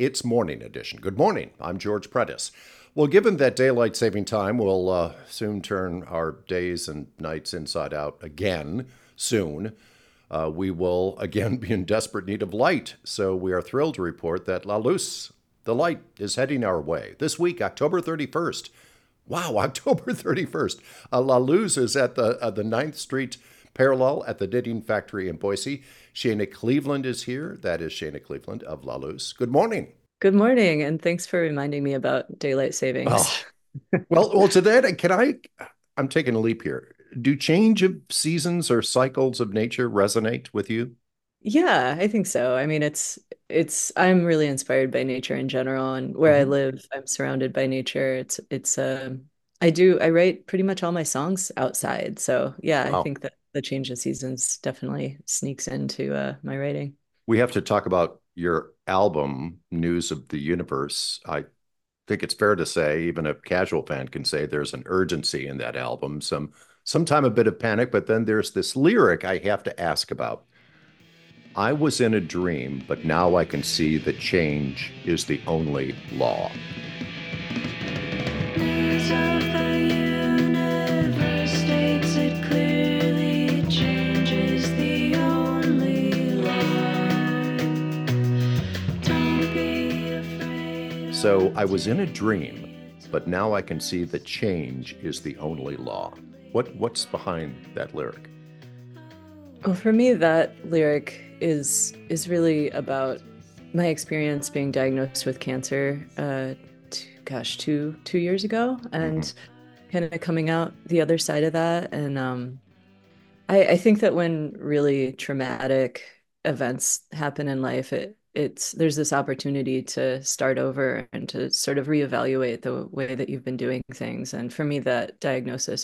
It's morning edition. Good morning. I'm George Prentice. Well, given that daylight saving time will soon turn our days and nights inside out again soon, we will again be in desperate need of light. So we are thrilled to report that La Luz, the light, is heading our way. This week, October 31st. Wow, October 31st. La Luz is at the Ninth Street parallel at the Knitting Factory in Boise. Shayna Cleveland is here. That is Shayna Cleveland of La Luz. Good morning. Good morning, and thanks for reminding me about daylight savings. Oh, well, to that, I'm taking a leap here. Do change of seasons or cycles of nature resonate with you? Yeah, I think so. I mean, I'm really inspired by nature in general, and where I Hmm. live, I'm surrounded by nature. I write pretty much all my songs outside. So yeah, I Wow. think that the change of seasons definitely sneaks into my writing. We have to talk about your album, News of the Universe. I think it's fair to say, even a casual fan can say there's an urgency in that album, sometime a bit of panic, but then there's this lyric I have to ask about. I was in a dream, but now I can see that change is the only law. News of the universe states it clearly, change is the only law. Don't be afraid So of I was in a taking dream, but now I can see that change is the only law. What's behind that lyric? Well, for me, that lyric is really about my experience being diagnosed with cancer. Two years ago, Hmm. and kind of coming out the other side of that. And I think that when really traumatic events happen in life, it's there's this opportunity to start over and to sort of reevaluate the way that you've been doing things. And for me, that diagnosis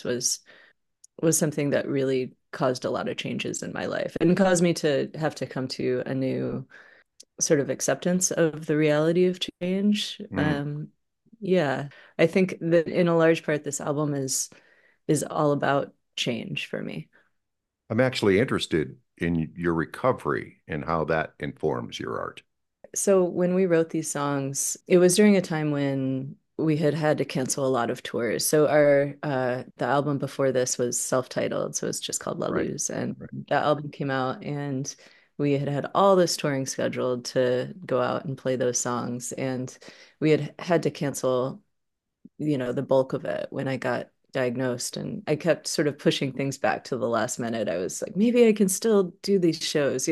was something that really caused a lot of changes in my life and caused me to have to come to a new sort of acceptance of the reality of change. Mm. Yeah, I think that in a large part, this album is all about change for me. I'm actually interested in your recovery and how that informs your art. So when we wrote these songs, it was during a time when we had had to cancel a lot of tours. So our the album before this was self-titled, so it's just called La Right. Luz, and Right. that album came out, and we had had all this touring scheduled to go out and play those songs, and we had had to cancel, the bulk of it when I got diagnosed. And I kept sort of pushing things back to the last minute. I was like, maybe I can still do these shows,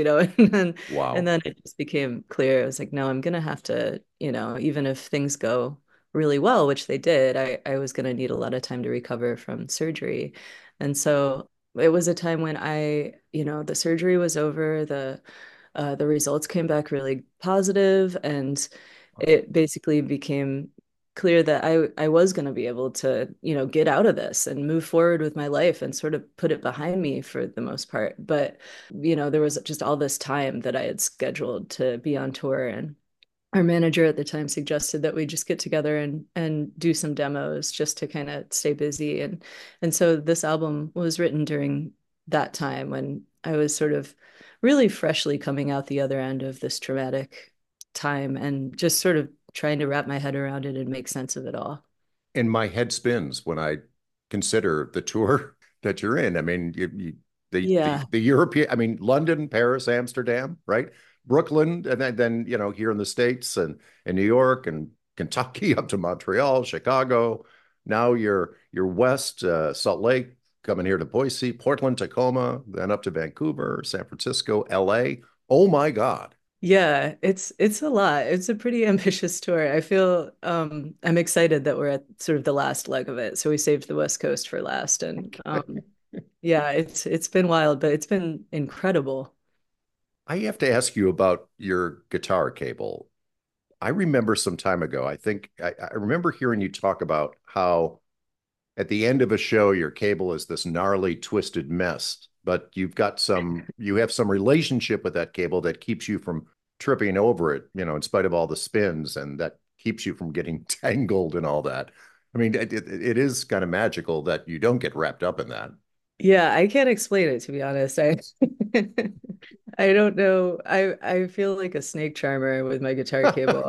and Wow. then it just became clear. I was like, no, I'm gonna have to, even if things go really well, which they did, I was gonna need a lot of time to recover from surgery. And so it was a time when the surgery was over, the results came back really positive, and it basically became clear that I was going to be able to, get out of this and move forward with my life and sort of put it behind me for the most part. But, there was just all this time that I had scheduled to be on tour, and our manager at the time suggested that we just get together and do some demos just to kind of stay busy. And so this album was written during that time when I was sort of really freshly coming out the other end of this traumatic time and just sort of trying to wrap my head around it and make sense of it all. And my head spins when I consider the tour that you're in. I mean, Yeah. the European, I mean, London, Paris, Amsterdam, right? Brooklyn, and then here in the States and New York and Kentucky up to Montreal, Chicago. Now you're west, Salt Lake, coming here to Boise, Portland, Tacoma, then up to Vancouver, San Francisco, LA. Oh my God. Yeah, it's a lot. It's a pretty ambitious tour. I feel I'm excited that we're at sort of the last leg of it. So we saved the West Coast for last, and yeah, it's been wild, but it's been incredible. I have to ask you about your guitar cable. I remember some time ago, I remember hearing you talk about how at the end of a show, your cable is this gnarly, twisted mess, but you have some relationship with that cable that keeps you from tripping over it, in spite of all the spins, and that keeps you from getting tangled and all that. I mean, it is kind of magical that you don't get wrapped up in that. Yeah, I can't explain it to be honest. I I don't know. I feel like a snake charmer with my guitar cable.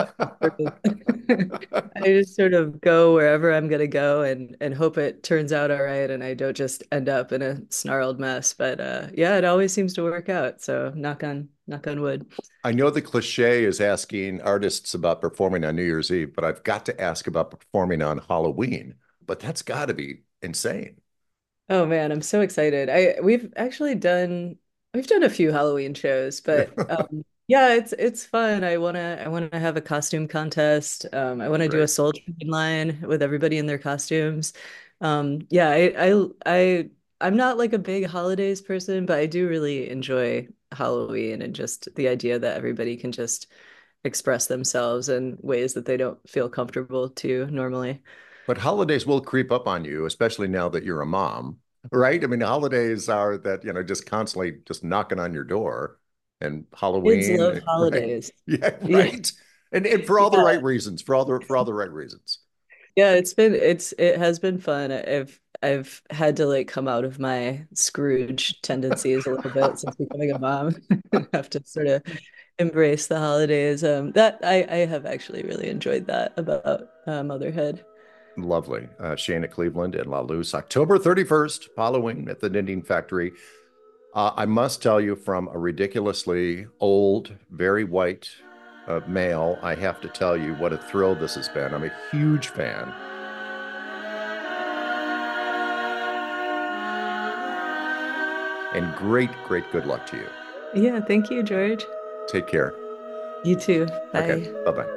I just sort of go wherever I'm gonna go and hope it turns out all right and I don't just end up in a snarled mess. But yeah, it always seems to work out. So knock on wood. I know the cliche is asking artists about performing on New Year's Eve, but I've got to ask about performing on Halloween. But that's got to be insane. Oh man, I'm so excited. I we've actually done we've done a few Halloween shows, but yeah, it's fun. I wanna have a costume contest. I want to do a Great. Soul Train line with everybody in their costumes. Yeah, I'm not like a big holidays person, but I do really enjoy Halloween and just the idea that everybody can just express themselves in ways that they don't feel comfortable to normally. But holidays will creep up on you, especially now that you're a mom, right? I mean, holidays are that, just constantly just knocking on your door and Kids love Halloween, right? holidays. Yeah, Yeah. right. And for all the right reasons, for all the right reasons. Yeah, it has been fun. I've had to like come out of my Scrooge tendencies a little bit since becoming a mom. I have to sort of embrace the holidays. That I have actually really enjoyed that about motherhood. Lovely. Shana Cleveland and La Luce, October 31st, Halloween at the Knitting Factory. I must tell you, from a ridiculously old, very white male, I have to tell you what a thrill this has been. I'm a huge fan. And great, great good luck to you. Yeah, thank you, George. Take care. You too. Okay, Bye. bye bye.